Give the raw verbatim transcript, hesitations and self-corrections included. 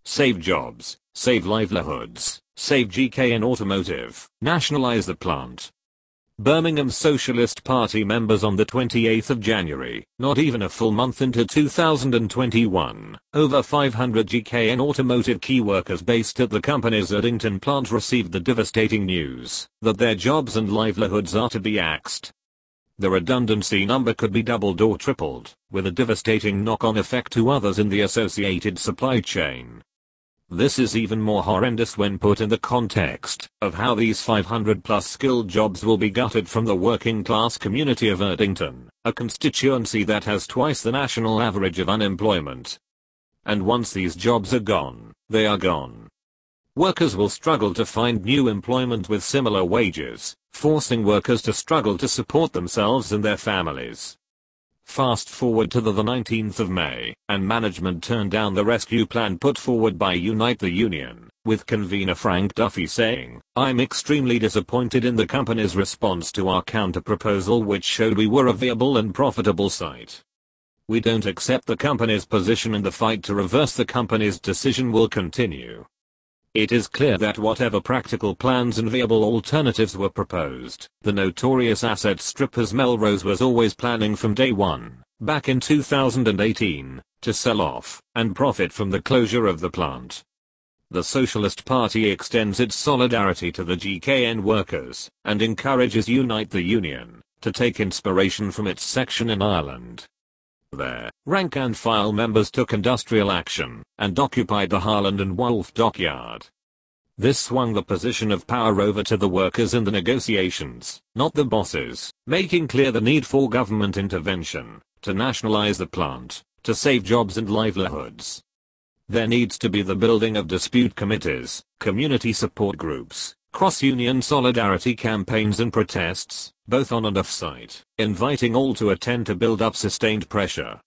save jobs, save livelihoods, save G K N Automotive, nationalize the plant. Birmingham Socialist Party members on the twenty-eighth of January, not even a full month into two thousand twenty-one, over five hundred G K N Automotive key workers based at the company's Erdington plant received the devastating news that their jobs and livelihoods are to be axed. The redundancy number could be doubled or tripled, with a devastating knock-on effect to others in the associated supply chain. This is even more horrendous when put in the context of how these five hundred plus skilled jobs will be gutted from the working class community of Erdington, a constituency that has twice the national average of unemployment. And once these jobs are gone, they are gone. Workers will struggle to find new employment with similar wages, forcing workers to struggle to support themselves and their families. Fast forward to the, the nineteenth of May, and management turned down the rescue plan put forward by Unite the Union, with convener Frank Duffy saying, "I'm extremely disappointed in the company's response to our counter-proposal which showed we were a viable and profitable site. We don't accept the company's position and the fight to reverse the company's decision will continue." It is clear that whatever practical plans and viable alternatives were proposed, the notorious asset strippers Melrose was always planning from day one, back in two thousand eighteen, to sell off and profit from the closure of the plant. The Socialist Party extends its solidarity to the G K N workers and encourages Unite the Union to take inspiration from its section in Ireland. There, rank and file members took industrial action and occupied the Harland and Wolff dockyard. This swung the position of power over to the workers in the negotiations, not the bosses, making clear the need for government intervention to nationalize the plant, to save jobs and livelihoods. There needs to be the building of dispute committees, community support groups, cross-union solidarity campaigns and protests, both on and off-site, inviting all to attend to build up sustained pressure